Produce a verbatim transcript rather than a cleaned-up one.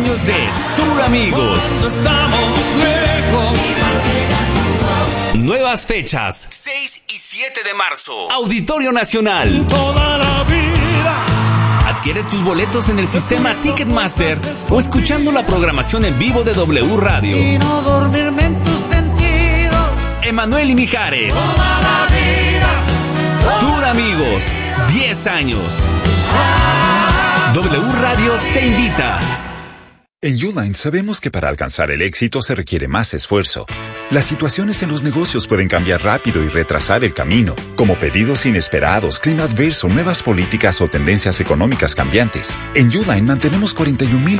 años de Tour Amigos. Nuevas fechas, seis y siete de marzo. Auditorio Nacional. Toda la vida. Adquiere tus boletos en el sistema Ticketmaster o escuchando la programación en vivo de W Radio. Y no dormirme en tus sentidos. Emanuel y Mijares. Toda la vida. Toda Tour Amigos, diez años. W Radio te invita. En Uline sabemos que para alcanzar el éxito se requiere más esfuerzo. Las situaciones en los negocios pueden cambiar rápido y retrasar el camino, como pedidos inesperados, clima adverso, nuevas políticas o tendencias económicas cambiantes. En Uline mantenemos cuarenta y un mil